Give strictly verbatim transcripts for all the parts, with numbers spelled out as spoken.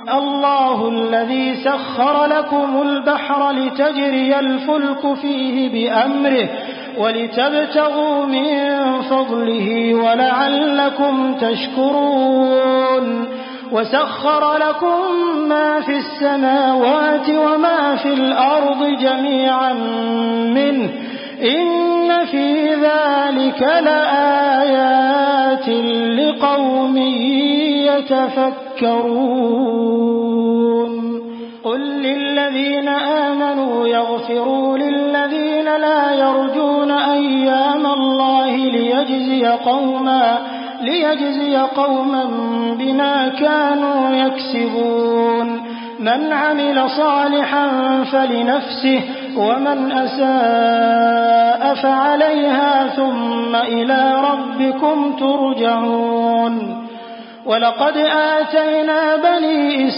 الله الذي سخر لكم البحر لتجري الفلك فيه بأمره ولتبتغوا من فضله ولعلكم تشكرون وسخر لكم ما في السماوات وما في الأرض جميعا منه إن في ذلك لآيات لقوم يتفكرون قل للذين آمنوا يغفروا للذين لا يرجون أيام الله ليجزي قوما ليجزي قوما بما كانوا يكسبون من عمل صالحا فلنفسه ومن أساء فعليها ثم إلى ربكم ترجعون ولقد آتينا بني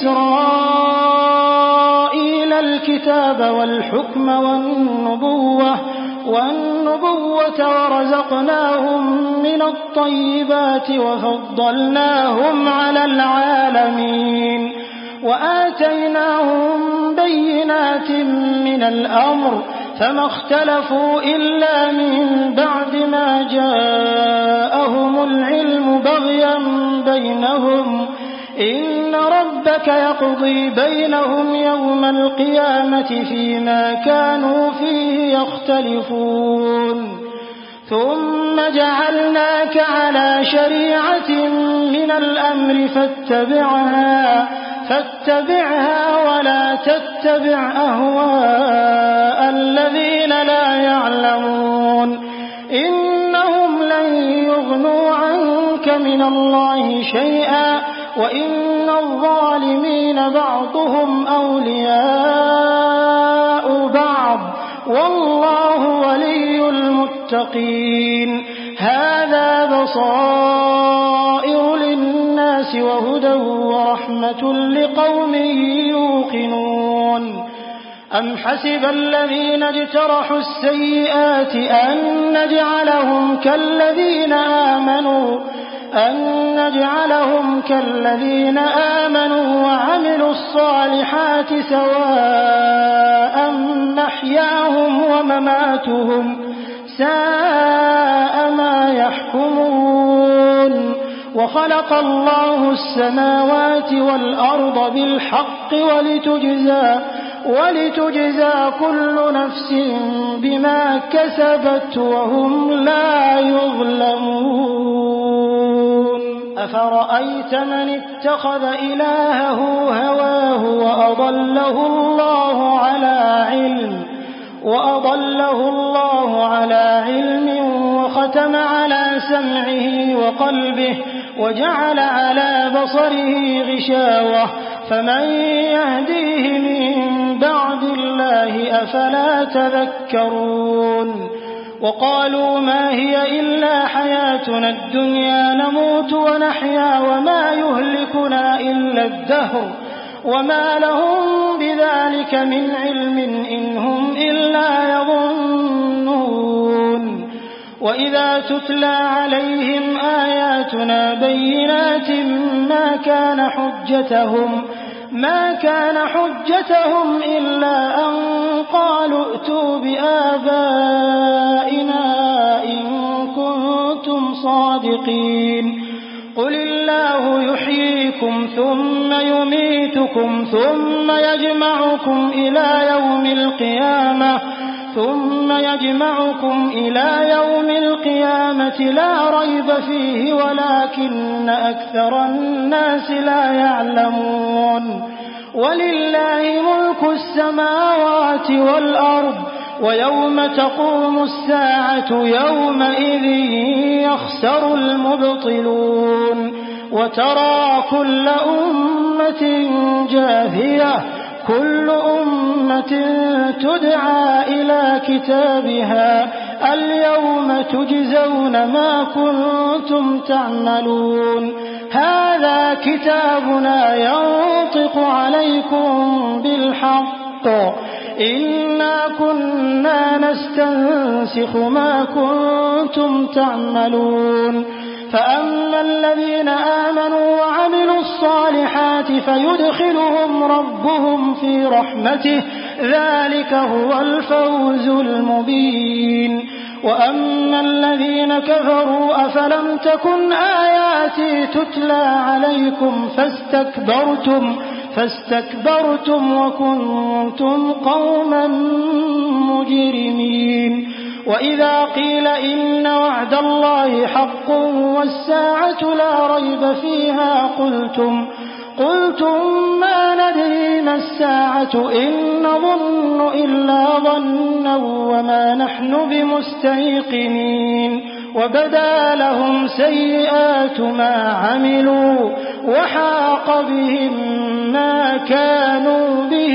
إسرائيل الكتاب والحكم والنبوة والنبوة ورزقناهم من الطيبات وفضلناهم على العالمين وآتيناهم بينات من الأمر فما اختلفوا إلا من بعد ما جاءهم العلم بغيا بينهم إن ربك يقضي بينهم يوم القيامة فيما كانوا فيه يختلفون ثم جعلناك على شريعة من الأمر فاتبعها فاتبعها ولا تتبع أهواء الذين لا يعلمون إنهم لن يغنوا عنك من الله شيئا وإن الظالمين بعضهم أولياء بعض والله ولي المتقين هذا بصائر للناس وهدى ورحمة لقوم يوقنون أم حسب الذين اجترحوا السيئات أن نجعلهم كالذين آمنوا أن نجعلهم كالذين آمنوا وعملوا الصالحات سواء محياهم ومماتهم ساء ما يحكمون وخلق الله السماوات والأرض بالحق ولتجزى ولتجزى كل نفس بما كسبت وهم لا يظلمون أفرأيت من اتخذ إلهه هواه وأضله الله على علم وأضله الله على علم وختم على سمعه وقلبه وجعل على بصره غشاوة فمن يهديه من بعد الله أفلا تذكرون وقالوا ما هي إلا حياتنا الدنيا نموت ونحيا وما يهلكنا إلا الدهر وما لهم بذلك من علم إن هم إلا يظنون وإذا تتلى عليهم آياتنا بينات ما كان حجتهم ما كان حجتهم إلا أن قالوا ائتوا بآبائنا إن كنتم صادقين قل الله يحييكم ثم يميتكم ثم يجمعكم إلى يوم القيامة ثم يجمعكم إلى يوم القيامة لا ريب فيه ولكن أكثر الناس لا يعلمون ولله ملك السماوات والأرض ويوم تقوم الساعة يومئذ يخسر المبطلون وترى كل أمة جاثية كل أمة تدعى إلى كتابها اليوم تجزون ما كنتم تعملون هذا كتابنا ينطق عليكم بالحق إنا كنا نستنسخ ما كنتم تعملون فأما الذين آمنوا وعملوا الصالحات فيدخلهم ربهم في رحمته ذلك هو الفوز المبين وأما الذين كفروا أفلم تكن آياتي تتلى عليكم فاستكبرتم فاستكبرتم وكنتم قوما مجرمين وإذا قيل إن وعد الله حق والساعة لا ريب فيها قلتم قلتم ما ندري ما الساعة إن نظن إلا ظنا وما نحن بمستيقنين وبدا لهم سيئات ما عملوا وحاق بهم ما كانوا به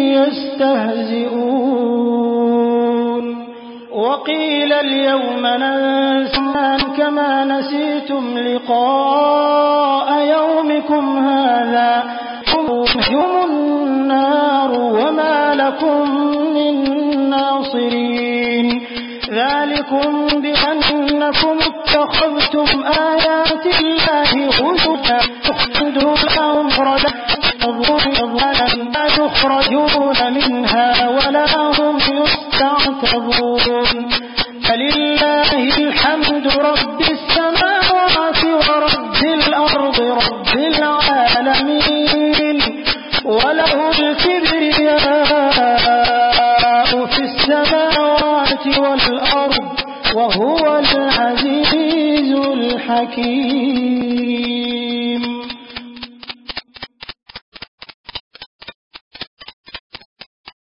يستهزئون وقيل اليوم ننساكم كما نسيتم لقاء يومكم هذا يوم النار وما لكم من ناصرين ذلكم بأنكم اتخذتم آيات الله هزوا تخرجوا لهم لا يخرجون منها ولا هم يستعتبون فلله الحمد رب السماوات ورب الأرض رب العالمين وله الكبرياء في السماوات والأرض وهو العزيز الحكيم.